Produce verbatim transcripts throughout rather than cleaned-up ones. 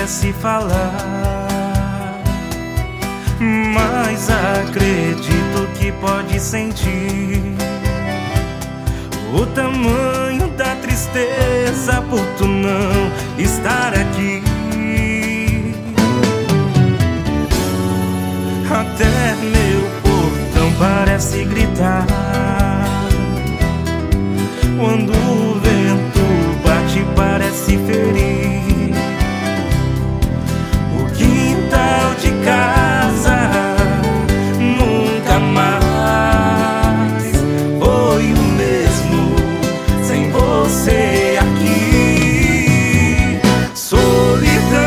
se falar, mas acredito que pode sentir o tamanho da tristeza por tu não estar aqui. Até meu portão parece gritar quando o vento bate, parece ferir o quintal de casa. Nunca mais foi o mesmo sem você aqui. Solidão,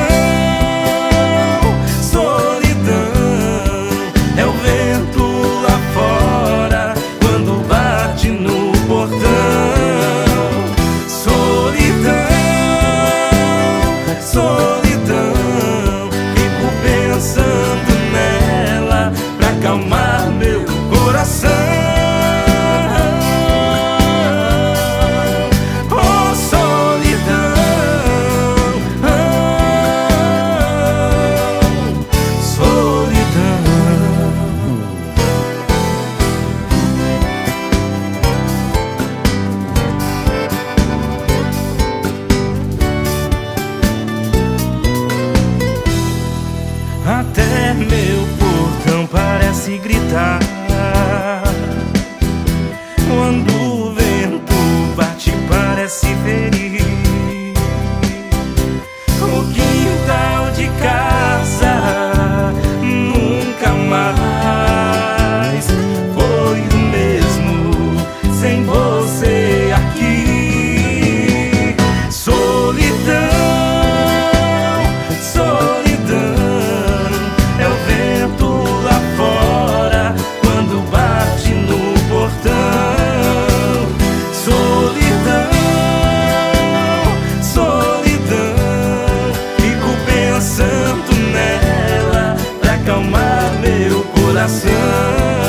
solidão, é o vento lá fora quando bate no portão. Solidão, fico pensando nela pra acalmar meu coração. Oh, solidão, oh, solidão. Até meu portão parece gritar quando o vento bate, parece ferir o quintal de casa. Nunca mais foi o mesmo sem você aqui. Solidão, acalmar meu coração.